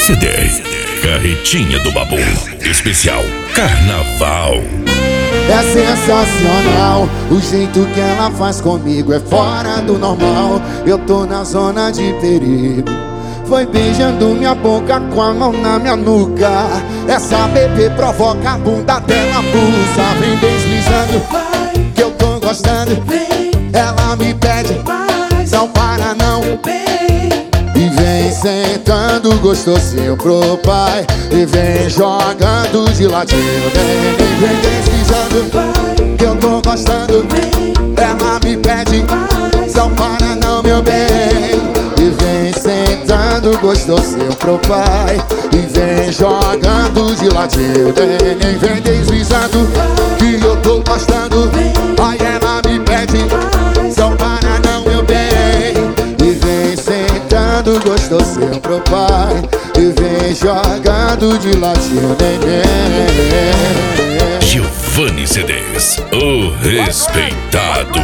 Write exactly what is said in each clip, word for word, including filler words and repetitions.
C D Carretinha do Babu, especial Carnaval. É sensacional, o jeito que ela faz comigo é fora do normal. Eu tô na zona de perigo. Foi beijando minha boca com a mão na minha nuca. Essa bebê provoca a bunda dela, pulsa. Vem deslizando, que eu tô gostando. Ela me pede, não para não. E vem sentando gostosinho pro pai. E vem jogando de ladinho. Vem, vem, vem deslizando, que eu tô gostando. Ela me pede, não para não, meu bem. E vem sentando gostosinho pro pai. E vem jogando de ladinho. Vem, vem, vem deslizando, que eu tô gostando. Aí ela me pede, não para não, meu bem. E vem sentando gostosinho pro pai. E vem jogando de ladinho, neném. Giovanni C Ds, o respeitado.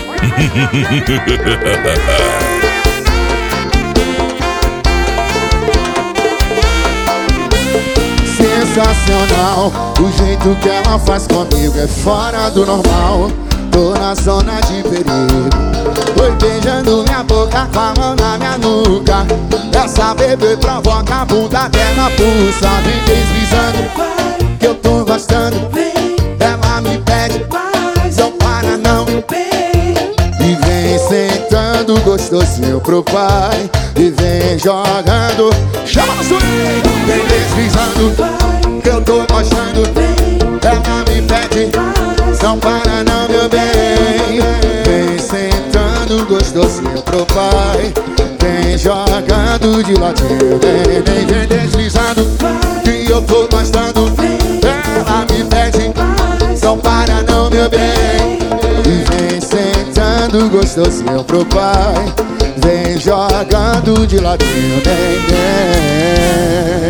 Sensacional, o jeito que ela faz comigo é fora do normal. Tô na zona de perigo. Foi beijando minha boca com a mão na minha nuca. Essa bebê provoca a bunda dela, pulsa. Vem deslizando, que eu tô gostando. Ela me pede, não para não. E vem sentando gostosinho pro pai. E vem jogando, chama no swing. Vem deslizando, que eu tô gostando. Ela me pede, não para não, meu bem. Vem sentando gostosinho pro pai. Vem jogando de ladinho. Vem, vem, vem deslizando, que eu tô gostando. Ela me pede, não para não, meu bem. E vem sentando gostosinho pro pai. Vem jogando de ladinho, vem, vem.